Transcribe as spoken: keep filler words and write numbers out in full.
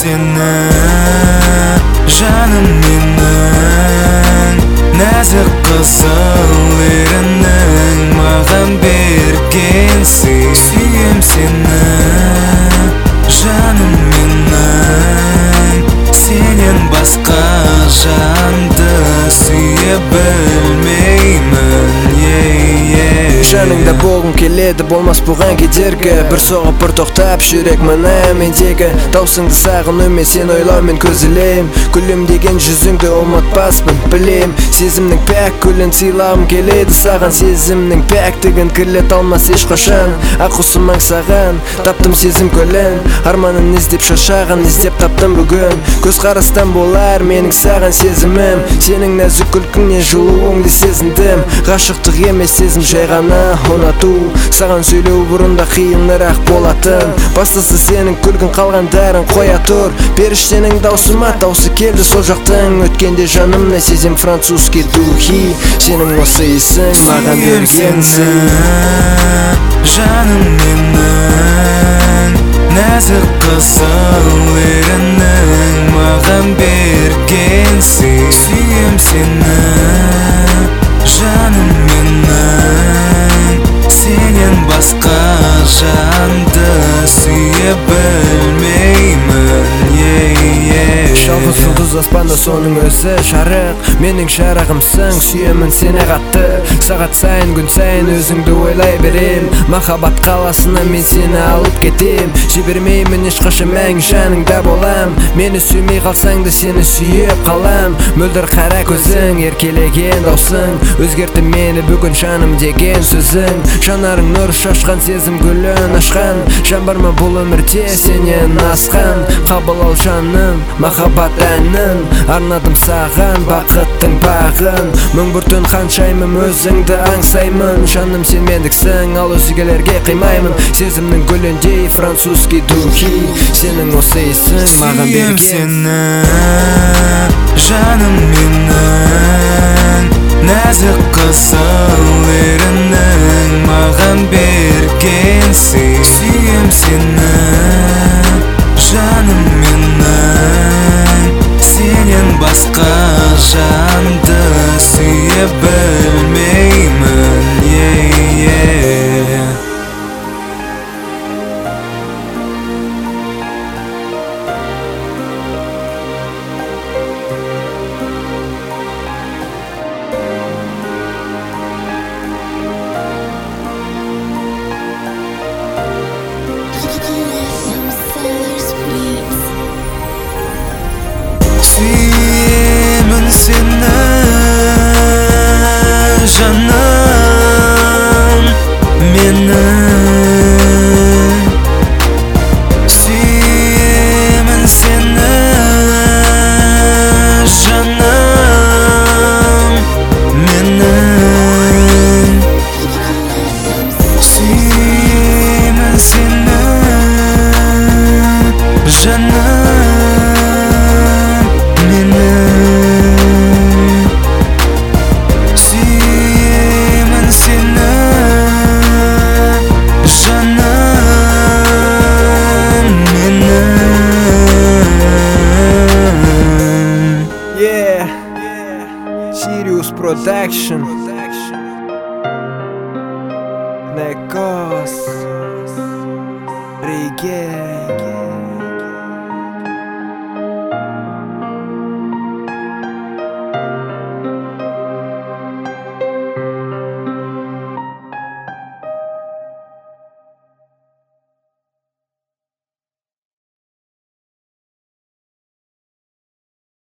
seni Жаным менің нәзік қызыл ерінің маған бергенсің Сүйем сені жаным менің сенен басқа жанды сүйе білмеймін жаныңда болғым келеді, болмас бұған кедергі бір соғып бір тоқтап жүрек мына мендегі даусыңды сағынумен сен ойлаумен көзілем күлім деген жүзіңді ұмытпаспын білем сезімнің пәк гүлін сыйлағым келеді саған сезімнің пәктігін кірлете алмас ешқашан аққусым аңсаған таптым сезім көлін арманын іздеп шаршаған іздеп таптым бүгін көзқарастан болар менің саған сезімім сенің нәзік күлкіңнен жылуыңды сезіндім ғашықтық емес сезім жай ғана ұнату саған сөйлеу бұрында қиынырақ болатын бастысы сенің күлгін қалғандарын қоя тұр періштенің даусы ма даусы келді сол жақтың өткенде жанымна сезем французский духи сенің осы есің маған бергенсің жаным менің нәзік қызыл ерінің маған бергенсің сүйем сені жаным менің сенен басқа жанды сүйе білмеймін жалғыз жұлдыз аспанда соның өзі жарық менің шарығымсың сүйемін сені қатты сағат сайын күн сайын өзіңді ойлай берем махаббат қаласына мен сені алып кетем жібермеймін ешқашан мәңгі жаныңда болам мені сүймей қалсаң да сені сүйіп қалам мөлдір қара көзің еркелеген даусың өзгерті мені бүгін жаным деген сөзің жанарың нұр шашқан сезім гүлін ашқан жан бар ма бұл өмірде сенен асқан қабыл ал жаным махаббат әнін арнадым саған бақыттың бағын мың бір түн ханшаймын өзіңді аңсаймын жаным сен мендіксің ал өзгелерге қимаймын сезімнің гүліндей французский духи сенің осы есің маған берген сені жаным менің нәзік қызыл ерінің маған бергенсің сүйем сені жаным менің сенен басқа жанды сүйе білмеймін Сүйемін сені жаным менің сүйемін сені жаным менің сүйемін сені жаным Sirius Production Nekos Reggae